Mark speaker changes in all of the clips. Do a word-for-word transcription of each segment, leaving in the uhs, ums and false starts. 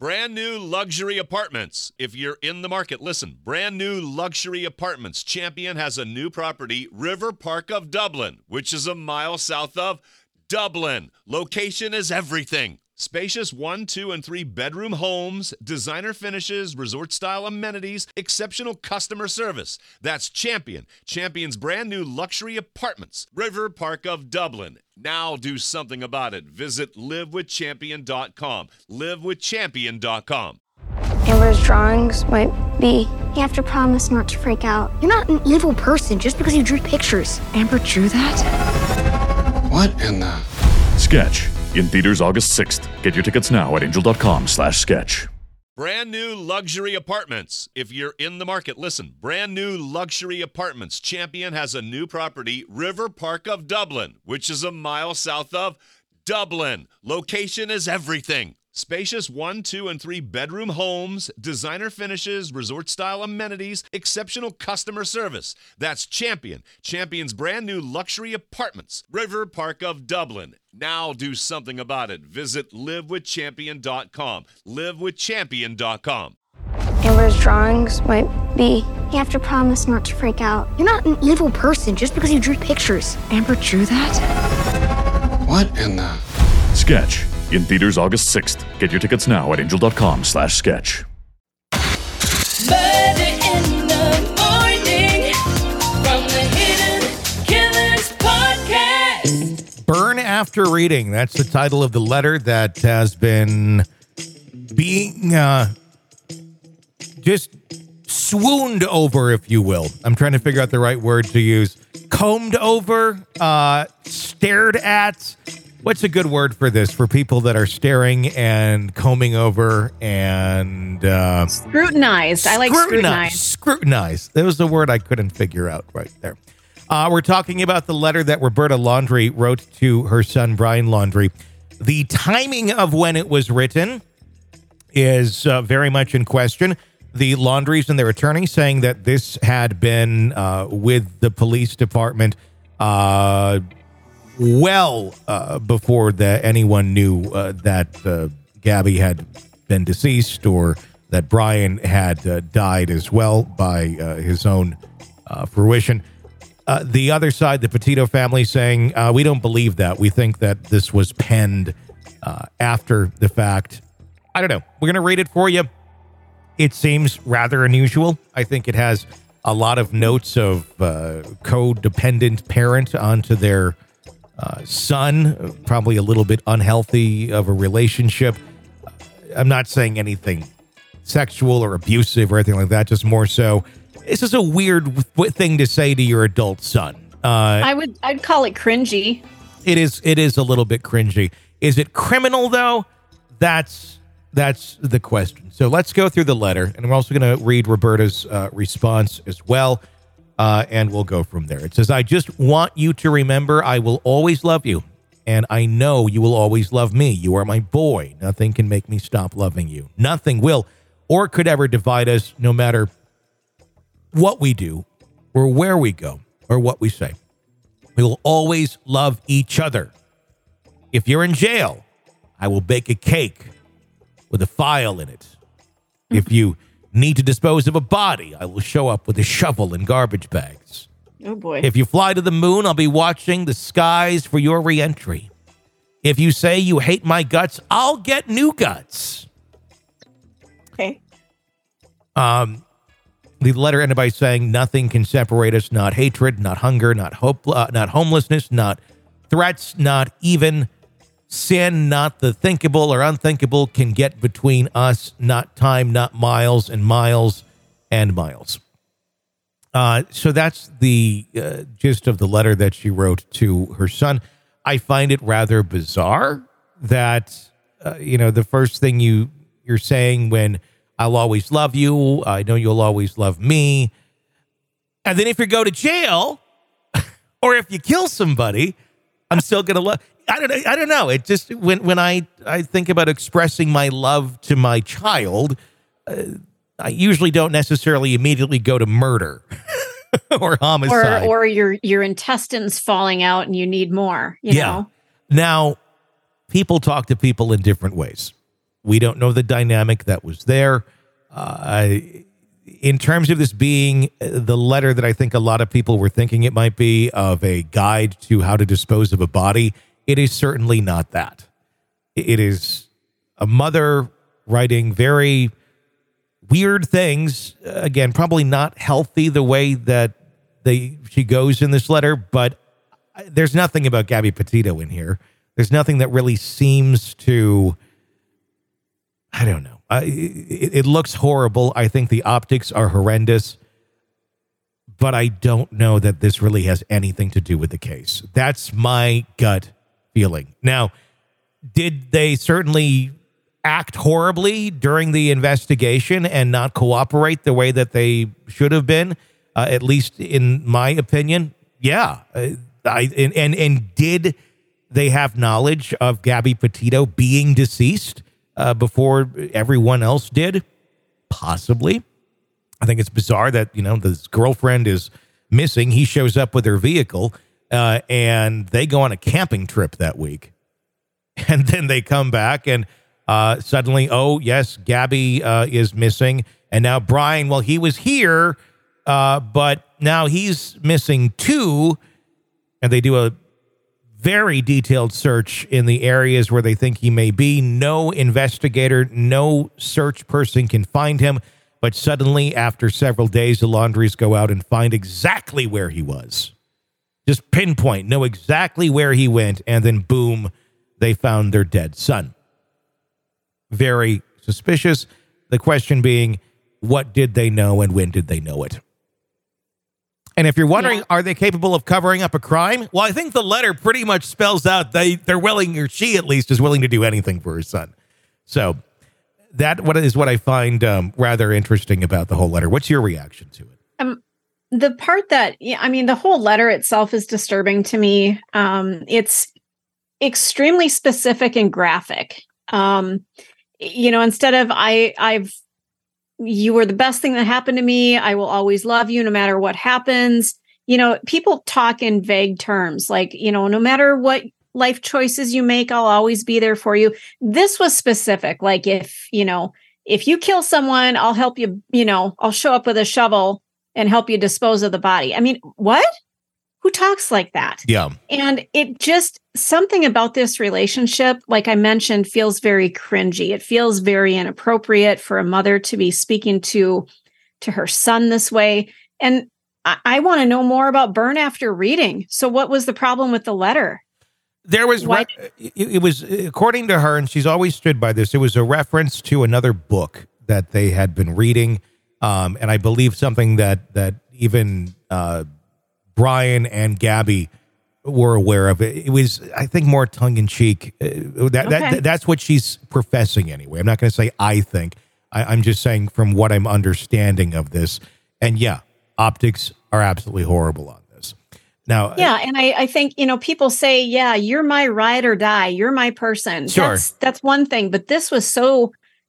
Speaker 1: Brand new luxury apartments. If you're in the market, listen. Brand new luxury apartments. Champion has a new property, River Park of Dublin, which is a mile south of Dublin. Location is everything. Spacious one, two, and three bedroom homes, designer finishes, resort-style amenities, exceptional customer service. That's Champion. Champion's brand new luxury apartments. River Park of Dublin. Now do something about it. Visit live with champion dot com. live with champion dot com.
Speaker 2: Amber's drawings might be...
Speaker 3: You have to promise not to freak out. You're not an evil person just because you drew pictures.
Speaker 2: Amber drew that?
Speaker 4: What in the...
Speaker 5: Sketch. In theaters August sixth. Get your tickets now at angel dot com slash sketch.
Speaker 1: Brand new luxury apartments. If you're in the market, listen. Brand new luxury apartments. Champion has a new property, River Park of Dublin, which is a mile south of Dublin. Location is everything. Spacious one, two, and three bedroom homes, designer finishes, resort-style amenities, exceptional customer service. That's Champion. Champion's brand new luxury apartments. River Park of Dublin. Now do something about it. Visit live with champion dot com. live with champion dot com.
Speaker 2: Amber's drawings might be...
Speaker 3: You have to promise not to freak out. You're not an evil person just because you drew pictures.
Speaker 2: Amber drew that?
Speaker 4: What in the...
Speaker 5: Sketch. In theaters August sixth. Get your tickets now at angel dot com slash sketch.
Speaker 6: Murder in the morning from the Hidden Killers podcast.
Speaker 7: Burn After Reading. That's the title of the letter that has been being uh, just swooned over, if you will. I'm trying to figure out the right word to use. Combed over, uh, stared at. What's a good word for this? For people that are staring and combing over and... Uh,
Speaker 8: scrutinized. I like scrutinized.
Speaker 7: Scrutinized. That was the word I couldn't figure out right there. Uh, we're talking about the letter that Roberta Laundrie wrote to her son, Brian Laundrie. The timing of when it was written is uh, very much in question. The Laundries and their attorney saying that this had been uh, with the police department uh well uh, before that anyone knew uh, that uh, Gabby had been deceased or that Brian had uh, died as well by uh, his own uh, fruition. Uh, the other side, the Petito family, saying, uh, we don't believe that. We think that this was penned uh, after the fact. I don't know. We're going to read it for you. It seems rather unusual. I think it has a lot of notes of uh, codependent parent onto their Uh, son, probably a little bit unhealthy of a relationship. I'm not saying anything sexual or abusive or anything like that, just more so. This is a weird w- thing to say to your adult son. Uh,
Speaker 8: I would, I'd call it cringy.
Speaker 7: It is, it is a little bit cringy. Is it criminal though? That's, that's the question. So let's go through the letter, and we're also going to read Roberta's uh, response as well. Uh, and we'll go from there. It says, I just want you to remember I will always love you, and I know you will always love me. You are my boy. Nothing can make me stop loving you. Nothing will or could ever divide us, no matter what we do or where we go or what we say. We will always love each other. If you're in jail, I will bake a cake with a file in it. If you need to dispose of a body, I will show up with a shovel and garbage bags.
Speaker 8: Oh, boy.
Speaker 7: If you fly to the moon, I'll be watching the skies for your reentry. If you say you hate my guts, I'll get new guts.
Speaker 8: Okay.
Speaker 7: Um, the letter ended by saying, nothing can separate us, not hatred, not hunger, not hope, uh, not homelessness, not threats, not even sin, not the thinkable or unthinkable can get between us, not time, not miles and miles and miles. Uh, so that's the uh, gist of the letter that she wrote to her son. I find it rather bizarre that, uh, you know, the first thing you, you're saying when I'll always love you, I know you'll always love me. And then if you go to jail or if you kill somebody, I'm still going to love. I don't. I don't know. It just when when I, I think about expressing my love to my child, uh, I usually don't necessarily immediately go to murder or homicide
Speaker 8: or or your your intestines falling out and you need more. You
Speaker 7: yeah.
Speaker 8: know.
Speaker 7: Now, people talk to people in different ways, We don't know the dynamic that was there. Uh, in terms of this being the letter that I think a lot of people were thinking it might be, of a guide to how to dispose of a body, it is certainly not that. It is a mother writing very weird things. Again, probably not healthy the way that they she goes in this letter, but there's nothing about Gabby Petito in here. There's nothing that really seems to, I don't know. Uh, it, it looks horrible. I think the optics are horrendous, but I don't know that this really has anything to do with the case. That's my gut feeling. Now, did they certainly act horribly during the investigation and not cooperate the way that they should have been, uh, at least in my opinion? Yeah. Uh, I, and, and, and did they have knowledge of Gabby Petito being deceased uh, before everyone else did? Possibly. I think it's bizarre that, you know, this girlfriend is missing. He shows up with her vehicle uh, and they go on a camping trip that week. And then they come back and uh, suddenly, oh, yes, Gabby uh, is missing. And now Brian, well, he was here, uh, but now he's missing too. And they do a very detailed search in the areas where they think he may be. No investigator, no search person can find him. But suddenly, after several days, the laundries go out and find exactly where he was. Just pinpoint, know exactly where he went. And then, boom, they found their dead son. Very suspicious. The question being, what did they know and when did they know it? And if you're wondering, yeah. are they capable of covering up a crime? Well, I think the letter pretty much spells out they, they're willing, or she at least is willing to do anything for her son. So that what is what I find um, rather interesting about the whole letter. What's your reaction to it?
Speaker 8: Um, the part that, yeah, I mean, the whole letter itself is disturbing to me. Um, it's extremely specific and graphic. Um, you know, instead of I, I've, you were the best thing that happened to me. I will always love you no matter what happens. You know, people talk in vague terms, like, you know, no matter what life choices you make, I'll always be there for you. This was specific. Like, if, you know, if you kill someone, I'll help you, you know, I'll show up with a shovel and help you dispose of the body. I mean, what? Who talks like that? Yeah. And it just, something about this relationship, like I mentioned, feels very cringy. It feels very inappropriate for a mother to be speaking to, to her son this way. And I, I want to know more about Byrne after reading. So what was the problem with the letter?
Speaker 7: There was, re- it, it was, according to her, and she's always stood by this, it was a reference to another book that they had been reading. Um, and I believe something that, that even, uh, Brian and Gabby were aware of it. It was, I think, more tongue in cheek. Uh, that, okay. that that's what she's professing anyway. I'm not going to say I think. I, I'm just saying from what I'm understanding of this. And yeah, optics are absolutely horrible on this. Now,
Speaker 8: yeah, and I, I think, you know, people say, yeah, you're my ride or die. You're my person.
Speaker 7: Sure.
Speaker 8: That's, that's one thing. But this was so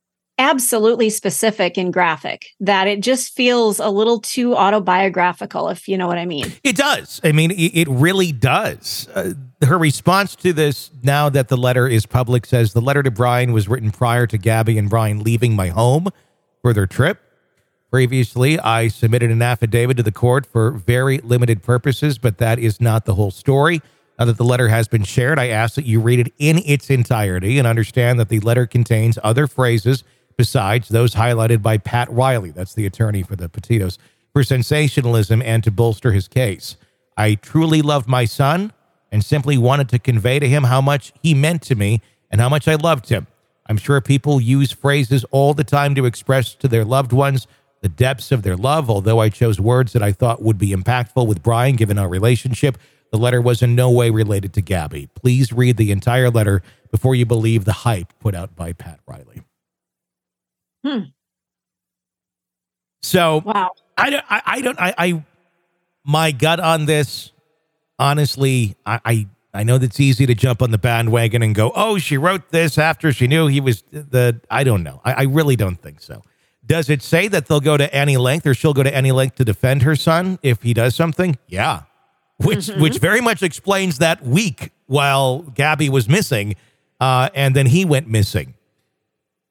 Speaker 8: absolutely specific and graphic that it just feels a little too autobiographical, if you know what I mean.
Speaker 7: It does. I mean, it, it really does. Uh, her response to this, now that the letter is public, says the letter to Brian was written prior to Gabby and Brian leaving my home for their trip. Previously, I submitted an affidavit to the court for very limited purposes, but that is not the whole story. Now that the letter has been shared, I ask that you read it in its entirety and understand that the letter contains other phrases besides those highlighted by Pat Riley, that's the attorney for the Petitos, for sensationalism and to bolster his case. I truly loved my son and simply wanted to convey to him how much he meant to me and how much I loved him. I'm sure people use phrases all the time to express to their loved ones the depths of their love, although I chose words that I thought would be impactful with Brian given our relationship. The letter was in no way related to Gabby. Please read the entire letter before you believe the hype put out by Pat Riley.
Speaker 8: Hmm.
Speaker 7: So
Speaker 8: wow.
Speaker 7: I don't, I, I don't, I, I, my gut on this, honestly, I, I, I know that's easy to jump on the bandwagon and go, oh, she wrote this after she knew he was the, I don't know. I, I really don't think so. Does it say that they'll go to any length or she'll go to any length to defend her son if he does something? Yeah. Which, mm-hmm. which very much explains that week while Gabby was missing, uh, and then he went missing.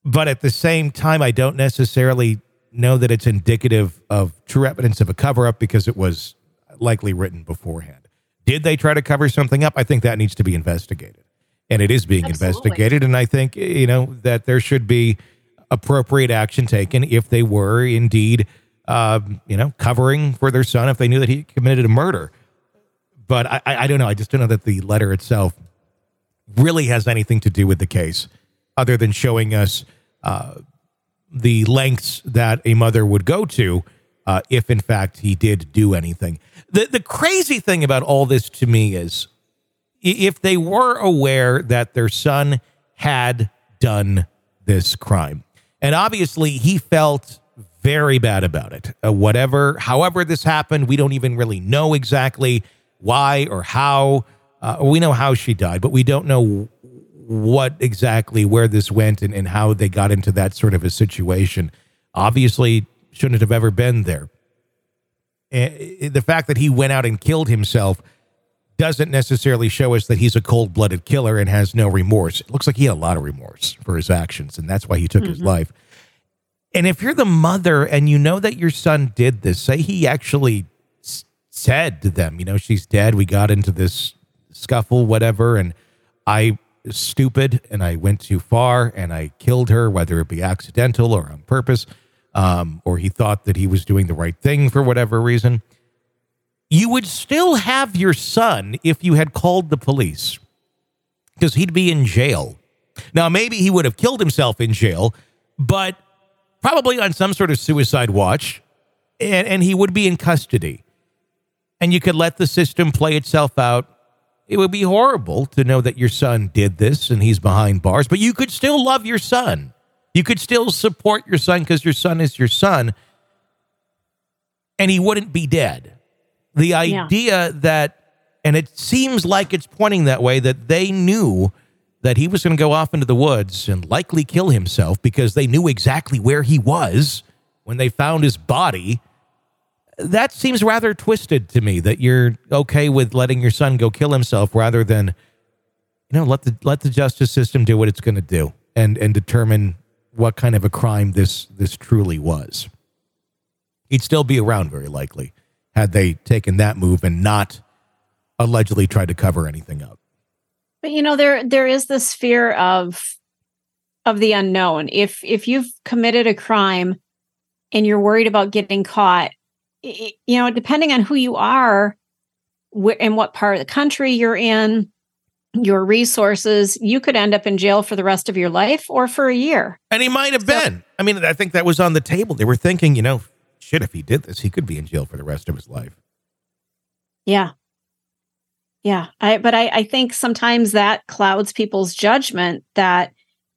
Speaker 7: But at the same time, I don't necessarily know that it's indicative of true evidence of a cover-up because it was likely written beforehand. Did they try to cover something up? I think that needs to be investigated. And it is being
Speaker 8: Absolutely.
Speaker 7: investigated. And I think, you know, that there should be appropriate action taken if they were indeed, um, you know, covering for their son if they knew that he committed a murder. But I, I don't know. I just don't know that the letter itself really has anything to do with the case other than showing us uh, the lengths that a mother would go to uh, if, in fact, he did do anything. The, the crazy thing about all this to me is if they were aware that their son had done this crime, and obviously he felt very bad about it, uh, whatever, however this happened, we don't even really know exactly why or how. Uh, we know how she died, but we don't know what exactly, where this went and, and how they got into that sort of a situation. Obviously shouldn't have ever been there. And the fact that he went out and killed himself doesn't necessarily show us that he's a cold-blooded killer and has no remorse. It looks like he had a lot of remorse for his actions, and that's why he took mm-hmm. his life. And if you're the mother and you know that your son did this, say he actually s- said to them, you know, she's dead, we got into this scuffle, whatever, and I was stupid and I went too far and I killed her, whether it be accidental or on purpose, um, or he thought that he was doing the right thing for whatever reason. You would still have your son if you had called the police because he'd be in jail. Now, maybe he would have killed himself in jail, but probably on some sort of suicide watch, and, and he would be in custody. And you could let the system play itself out. It would be horrible to know that your son did this and he's behind bars, but you could still love your son. You could still support your son because your son is your son, and he wouldn't be dead. The idea yeah. that, and it seems like it's pointing that way, that they knew that he was going to go off into the woods and likely kill himself because they knew exactly where he was when they found his body. That seems rather twisted to me, that you're okay with letting your son go kill himself rather than, you know, let the let the justice system do what it's going to do and and determine what kind of a crime this this truly was. He'd still be around very likely had they taken that move and not allegedly tried to cover anything up.
Speaker 8: But you know, there there is this fear of of the unknown. If if you've committed a crime and you're worried about getting caught, it, you know, depending on who you are wh- and what part of the country you're in, your resources, you could end up in jail for the rest of your life or for a year.
Speaker 7: And he might have
Speaker 8: so,
Speaker 7: been. I mean, I think that was on the table. They were thinking, you know, shit, if he did this, he could be in jail for the rest of his life.
Speaker 8: Yeah. Yeah. I, but I, I think sometimes that clouds people's judgment that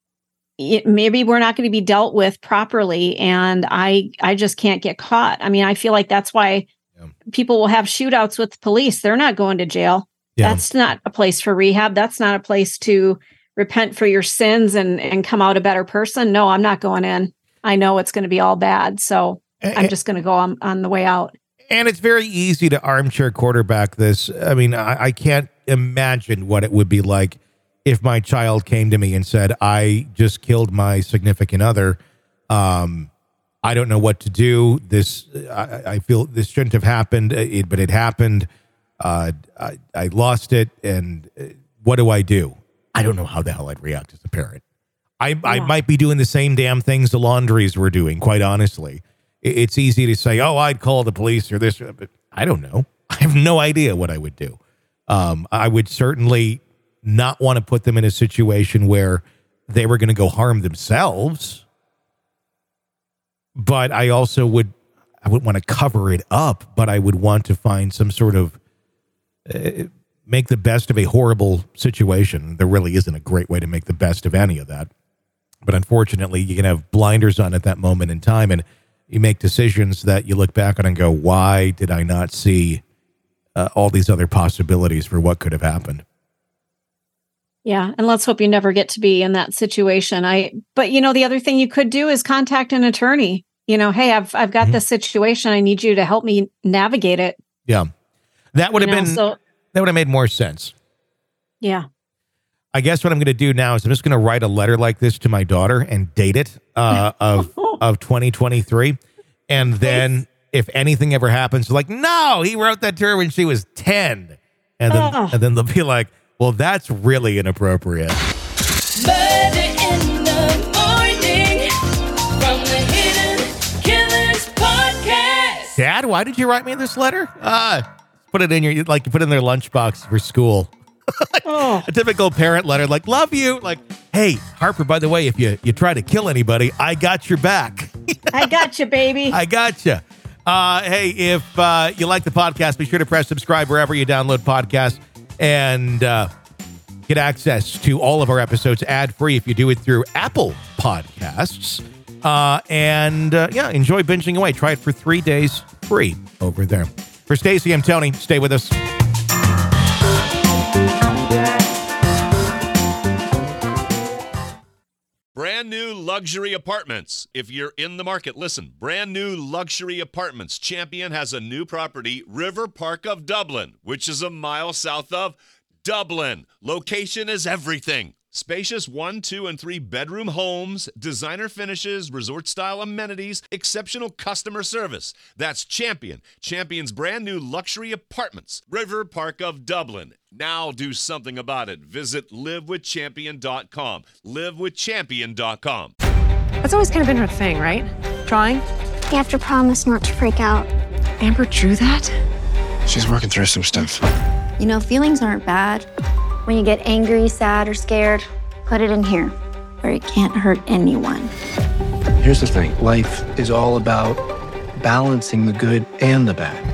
Speaker 8: it, maybe we're not going to be dealt with properly. And I, I just can't get caught. I mean, I feel like that's why yeah. people will have shootouts with the police. They're not going to jail. Yeah. That's not a place for rehab. That's not a place to repent for your sins and, and come out a better person. No, I'm not going in. I know it's going to be all bad. So and, I'm just going to go on, on the way out.
Speaker 7: And it's very easy to armchair quarterback this. I mean, I, I can't imagine what it would be like if my child came to me and said, I just killed my significant other. Um, I don't know what to do. This, I, I feel this shouldn't have happened, it, but it happened. Uh, I, I lost it. And what do I do? I don't know how the hell I'd react as a parent. I, yeah. I might be doing the same damn things the Laundries were doing, quite honestly. It's easy to say, oh, I'd call the police or this, but I don't know. I have no idea what I would do. Um, I would certainly not want to put them in a situation where they were going to go harm themselves. But I also would, I wouldn't want to cover it up, but I would want to find some sort of, uh, make the best of a horrible situation. There really isn't a great way to make the best of any of that. But unfortunately, you can have blinders on at that moment in time, and you make decisions that you look back on and go, why did I not see uh, all these other possibilities for what could have happened?
Speaker 8: Yeah. And let's hope you never get to be in that situation. I, but you know, the other thing you could do is contact an attorney. You know, hey, I've, I've got mm-hmm. this situation. I need you to help me navigate it.
Speaker 7: Yeah. That would have
Speaker 8: you know,
Speaker 7: been,
Speaker 8: so,
Speaker 7: that would have made more sense.
Speaker 8: Yeah.
Speaker 7: I guess what I'm going to do now is I'm just going to write a letter like this to my daughter and date it uh, of of twenty twenty-three. And then if anything ever happens, like, no, he wrote that to her when she was ten. And then,
Speaker 8: Oh.
Speaker 7: and then they'll be like, well, that's really inappropriate.
Speaker 6: Murder in the morning from the Hidden Killers podcast.
Speaker 7: Dad, why did you write me this letter? Uh, put it in your, like you put it in their lunchbox for school.
Speaker 8: Oh,
Speaker 7: A typical parent letter, like, love you. Like, hey, Harper, by the way, if you, you try to kill anybody, I got your back.
Speaker 8: I got you, baby.
Speaker 7: I got you. Uh, hey, if uh, you like the podcast, be sure to press subscribe wherever you download podcasts and uh, get access to all of our episodes ad-free if you do it through Apple Podcasts. Uh, and uh, yeah, enjoy binging away. Try it for three days free over there. For Stacey, I'm Tony. Stay with us.
Speaker 1: Brand new luxury apartments. If you're in the market, listen. Brand new luxury apartments. Champion has a new property, River Park of Dublin, which is a mile south of Dublin. Location is everything. Spacious one, two, and three bedroom homes, designer finishes, resort-style amenities, exceptional customer service. That's Champion. Champion's brand new luxury apartments, River Park of Dublin. Now do something about it. Visit live with champion dot com. live with champion dot com.
Speaker 4: That's always kind of been her thing, right? Drawing?
Speaker 3: You have to promise not to freak out.
Speaker 4: Amber drew that?
Speaker 9: She's working through some stuff.
Speaker 3: You know, feelings aren't bad. When you get angry, sad, or scared, put it in here, where it can't hurt anyone.
Speaker 9: Here's the thing. Life is all about balancing the good and the bad.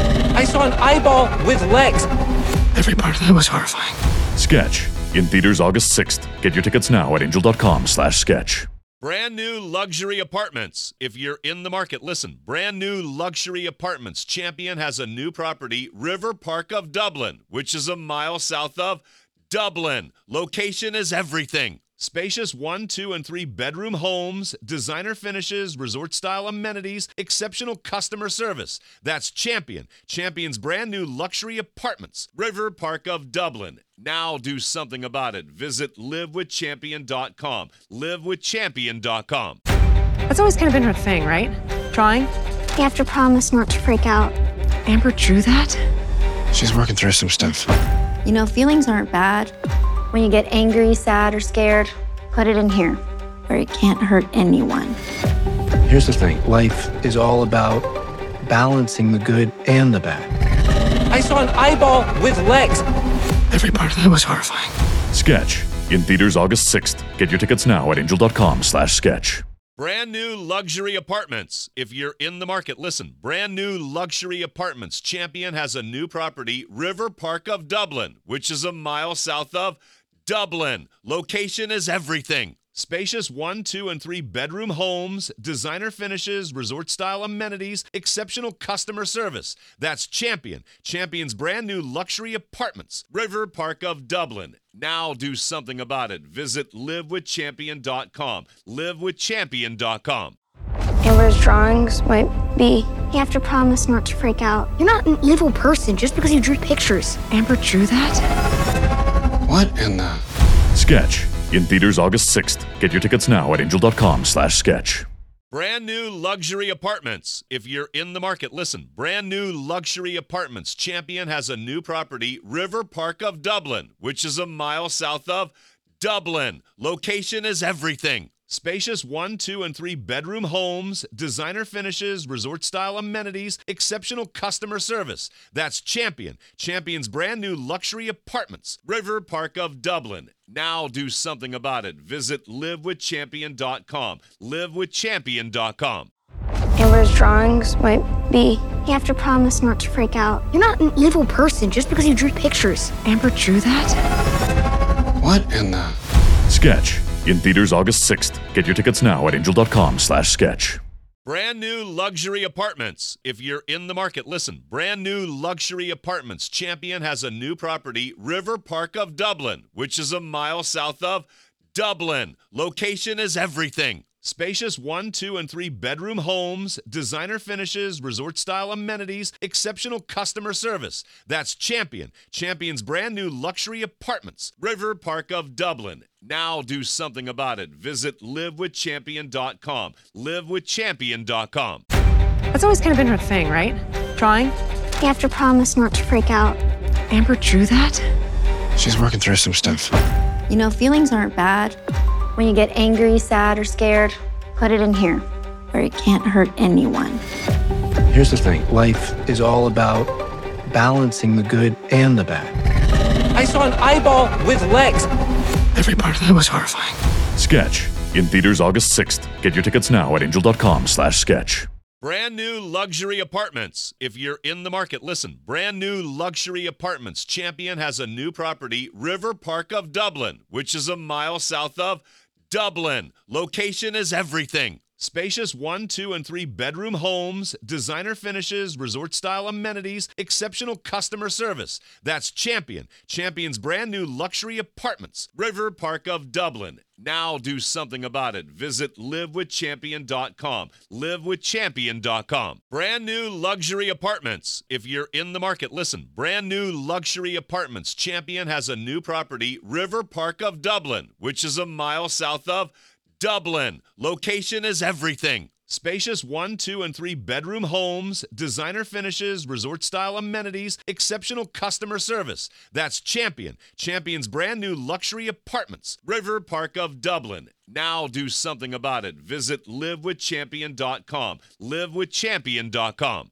Speaker 10: I saw an eyeball with legs.
Speaker 9: Every part of that was horrifying.
Speaker 5: Sketch. In theaters August sixth. Get your tickets now at angel.com slash sketch.
Speaker 1: Brand new luxury apartments. If you're in the market, listen. Brand new luxury apartments. Champion has a new property, River Park of Dublin, which is a mile south of Dublin. Location is everything. Spacious one, two, and three bedroom homes, designer finishes, resort-style amenities, exceptional customer service. That's Champion. Champion's brand new luxury apartments, River Park of Dublin. Now do something about it. Visit live with champion dot com. live with champion dot com.
Speaker 4: That's always kind of been her thing, right? Drawing?
Speaker 3: You have to promise not to freak out.
Speaker 4: Amber drew that?
Speaker 9: She's working through some stuff.
Speaker 3: You know, feelings aren't bad. When you get angry, sad, or scared, put it in here, where it can't hurt anyone.
Speaker 9: Here's the thing. Life is all about balancing the good and the bad.
Speaker 10: I saw an eyeball with legs.
Speaker 9: Every part of that was horrifying.
Speaker 5: Sketch. In theaters August sixth. Get your tickets now at angel.com slash sketch.
Speaker 1: Brand new luxury apartments. If you're in the market, listen. Brand new luxury apartments. Champion has a new property, River Park of Dublin, which is a mile south of Dublin. Location is everything. Spacious one, two, and three bedroom homes, designer finishes, resort-style amenities, exceptional customer service. That's Champion. Champion's brand new luxury apartments, River Park of Dublin. Now do something about it. Visit live with champion dot com. live with champion dot com.
Speaker 2: Amber's drawings might be.
Speaker 3: You have to promise not to freak out. You're not an evil person just because you drew pictures.
Speaker 4: Amber drew that?
Speaker 9: What in the...
Speaker 5: Sketch. In theaters August sixth. Get your tickets now at angel.com slash sketch.
Speaker 1: Brand new luxury apartments. If you're in the market, listen. Brand new luxury apartments. Champion has a new property, River Park of Dublin, which is a mile south of Dublin. Location is everything. Spacious one, two, and three bedroom homes, designer finishes, resort-style amenities, exceptional customer service. That's Champion. Champion's brand new luxury apartments, River Park of Dublin. Now do something about it. Visit live with champion dot com. live with champion dot com.
Speaker 2: Amber's drawings might be.
Speaker 3: You have to promise not to freak out. You're not an evil person just because you drew pictures.
Speaker 4: Amber drew that?
Speaker 9: What in the...
Speaker 5: Sketch. In theaters August sixth. Get your tickets now at angel.com slash sketch.
Speaker 1: Brand new luxury apartments. If you're in the market, listen. Brand new luxury apartments. Champion has a new property, River Park of Dublin, which is a mile south of Dublin. Location is everything. Spacious one, two, and three bedroom homes, designer finishes, resort style amenities, exceptional customer service. That's Champion. Champion's brand new luxury apartments. River Park of Dublin. Now do something about it. Visit live with champion dot com. live with champion dot com.
Speaker 4: That's always kind of been her thing, right? Drawing?
Speaker 3: You have to promise not to freak out.
Speaker 4: Amber drew that?
Speaker 9: She's working through some stuff.
Speaker 3: You know, feelings aren't bad. When you get angry, sad, or scared, put it in here, where it can't hurt anyone.
Speaker 9: Here's the thing. Life is all about balancing the good and the bad.
Speaker 10: I saw an eyeball with legs.
Speaker 9: Every part of that was horrifying.
Speaker 5: Sketch, in theaters August sixth. Get your tickets now at angel.com slash sketch.
Speaker 1: Brand new luxury apartments. If you're in the market, listen. Brand new luxury apartments. Champion has a new property, River Park of Dublin, which is a mile south of Dublin. Location is everything. Spacious one, two, and three bedroom homes, designer finishes, resort style amenities, exceptional customer service. That's Champion. Champion's brand new luxury apartments. River Park of Dublin. Now do something about it. Visit live with champion dot com. live with champion dot com. Brand new luxury apartments. If you're in the market, listen. Brand new luxury apartments. Champion has a new property, River Park of Dublin, which is a mile south of Dublin. Location is everything. Spacious one, two, and three bedroom homes, designer finishes, resort style amenities, exceptional customer service. That's Champion. Champion's brand new luxury apartments. River Park of Dublin. Now do something about it. Visit live with champion dot com. live with champion dot com.